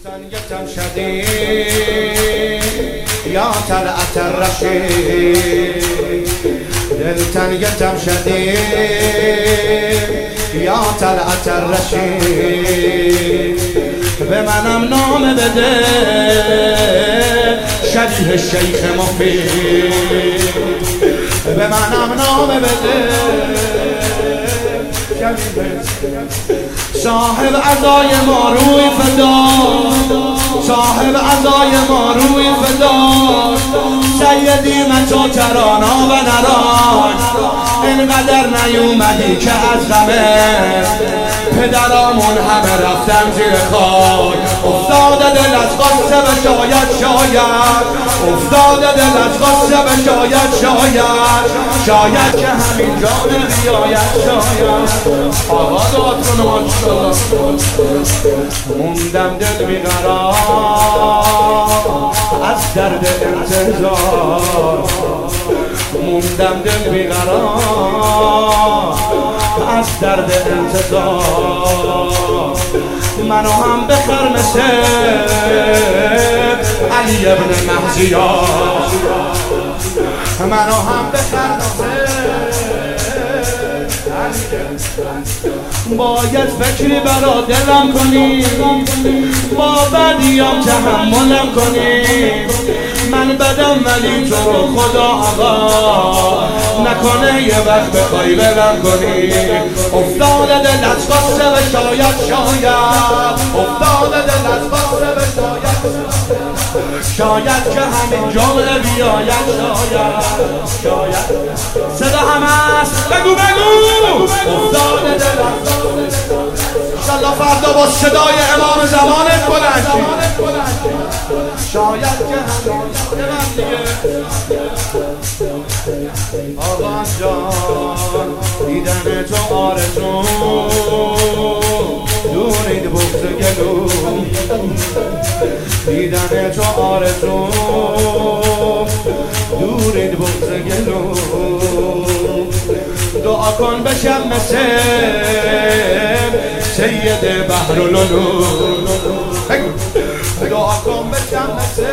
دلتنگتم شدید یا طلعت الرشید، دلتنگتم شدید یا طلعت الرشید. به منم نام بده شبیه شیخ مفید، به منم نام بده صاحب عزای ما روی فدا، صاحب عزای ما روی فدا. سیدی من تو ترانا و نران، اینقدر نیومدی که از غمه پدرامون همه رفتن زیر خاک. افتاده دلت قصه به شاید شاید، افتاده دلت قصه به شاید شاید، شاید که همین جان بیاید شاید. آقا داد کن ماشالله. موندم دل بیقرار از درد انتظار، موندم دل بیقرار از درد انتظار. منو هم بخر مثل علی ابن محزیار، منو هم بخر مثل باید فکری برا دلم کنی، با بدیام تحملم کنی. من بدم ولی تو رو خدا آقا نکنه یه وقت بخوای ولم کنی. افتاده دلت قصه به شاید شاید، افتاده دلت قصه به شاید شاید که همین جمله بیاید شاید شاید. صدا هم هست بگو بگو. افتاده دلت انشالله فردا با صدای امام زمانت بلند شید. شاید که همین دیگه آقا جان دیدن تو آرزو دورید بغض گلو، دیدن تو آرزو دورید بغض گلو. دعا کن بشم مثل سید بحرالعلوم، دعا کن بشم مثل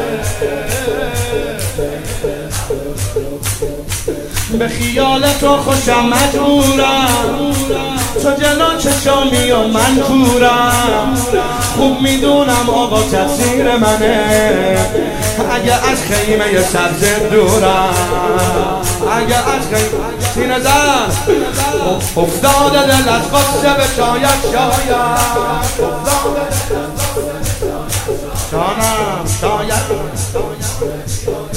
به خیال تو خوشم مجبورم، تو جلو چشامی و من کورم. خوب میدونم آقا تقصیر منه اگه از خیمه سبز دورم، اگه از خیمه سینه زن. افتاده دلت قصه به شاید شاید، جانم شاید